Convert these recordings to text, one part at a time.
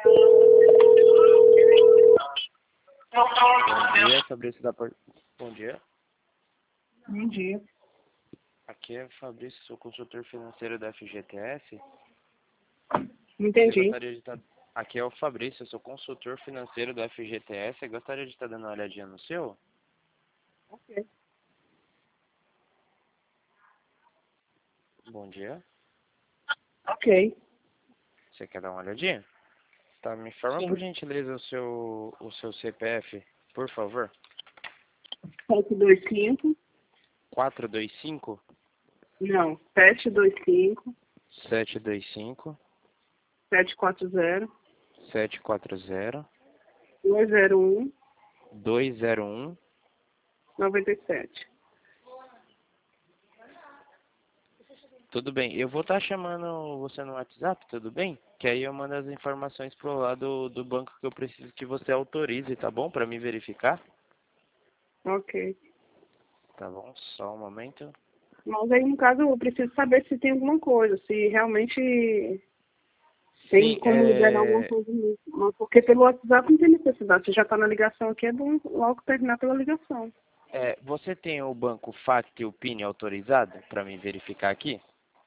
Bom dia, Fabrício da Porto. Bom dia. Bom dia. Aqui é Fabrício, sou consultor financeiro da FGTS. Não entendi. Aqui é o Fabrício, eu sou consultor financeiro da FGTS. Eu gostaria de estar dando uma olhadinha no seu? Ok. Bom dia. Ok. Você quer dar uma olhadinha? Tá, me informa Sim. por gentileza o seu CPF, por favor. 725. 425 Não. 725 725 740 740 201 201. 97. Tudo bem, eu vou estar chamando você no WhatsApp, tudo bem? Que aí eu mando as informações pro lado do banco que eu preciso que você autorize, tá bom? Para me verificar. Ok. Tá bom, só um momento. Mas aí, no caso, eu preciso saber se tem alguma coisa, se realmente tem Sim, como liberar alguma coisa nisso. Mas porque pelo WhatsApp não tem necessidade. Se já está na ligação aqui, é bom logo terminar pela ligação. Você tem o banco FACT e o PIN autorizado para me verificar aqui?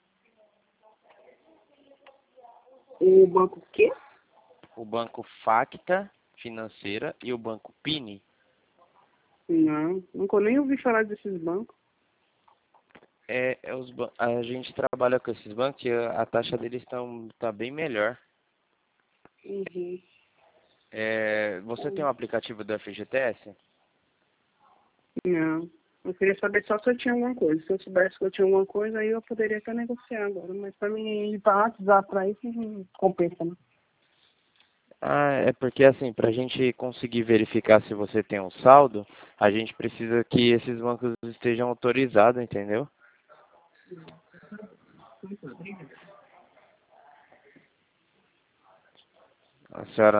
O banco o quê? O banco Facta Financeira e o banco PIN. Não, nunca nem ouvi falar desses bancos. A gente trabalha com esses bancos e a taxa deles tá bem melhor. Uhum. Você tem um aplicativo do FGTS? Não. Eu queria saber só se eu tinha alguma coisa. Se eu soubesse que eu tinha alguma coisa, aí eu poderia até negociar agora. Mas para mim ir para WhatsApp para isso não compensa, né? É porque assim, para a gente conseguir verificar se você tem um saldo, a gente precisa que esses bancos estejam autorizados, entendeu? A senhora